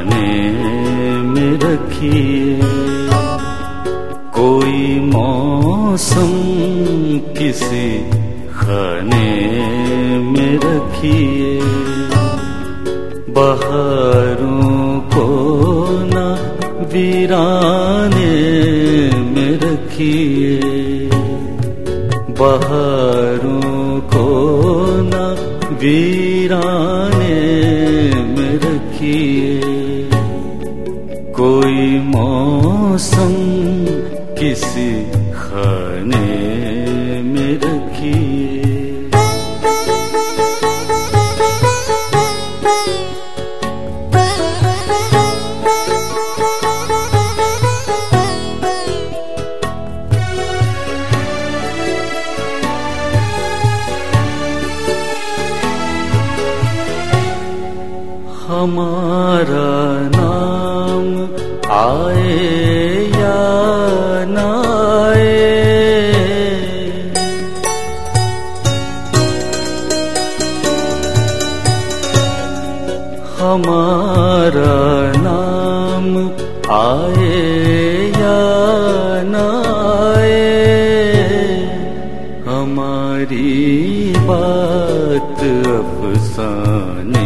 खाने में रखिए, कोई मौसम किसी खाने में रखिए, बहारों को न वीराने में रखिए, बहारों को न वीराने में रखिए, कोई मौसम किसी खाने में रखिए। हमारा नाम आए या न आए, हमारा नाम आए या न आए, हमारी बात अफसाने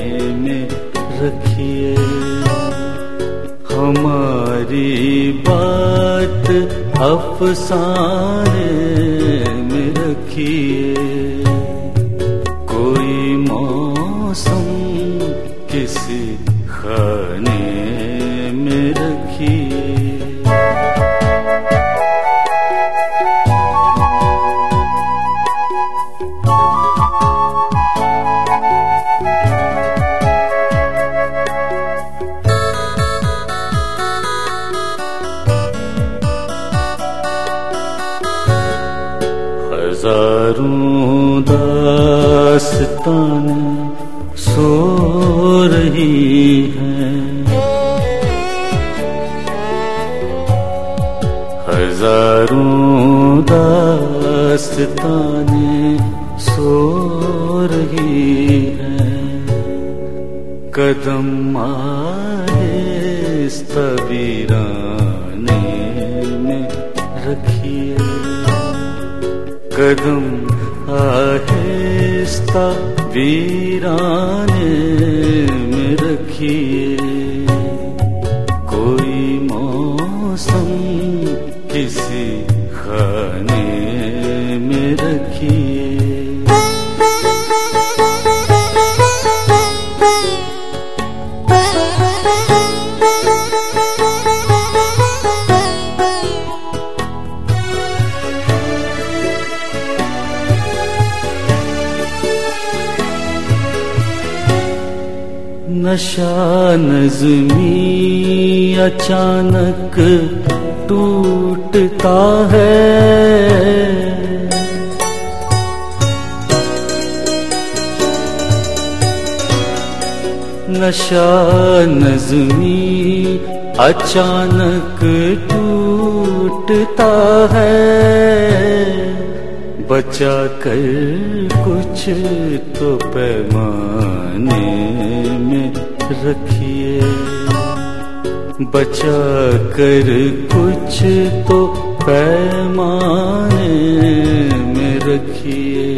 रखिए, हमारी बात अफसाने में रखिए, कोई मौसम किसी खाने में रखिए। हजारों दास्तानें सो रही हैं, हजारों दास्तानें सो रही हैं, कदम आहिस्ता वीराने में रखिए, कदम आहिस्ता वीराने में रखिए, कोई मौसम किसी खाने में रखिए। नशा नज़्मी अचानक टूटता है, नशा नज़्मी अचानक टूटता है, बचा कर कुछ तो पैमाने में रखिए, बचा कर कुछ तो पैमाने में रखिए,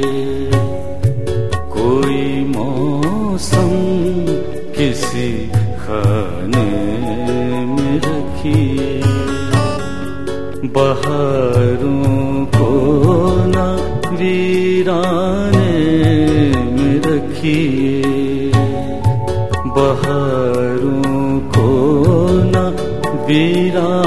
कोई मौसम किसी खाने में रखिए, बहारों को न वीराने में रखिए, बहारों को न वीराने